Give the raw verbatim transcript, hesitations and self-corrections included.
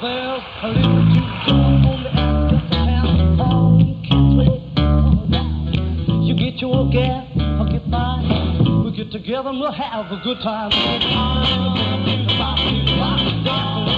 There's a little too cold on the end town. All you kids will come down. You get your gas, I'll get mine. We'll get together and we'll have a good time.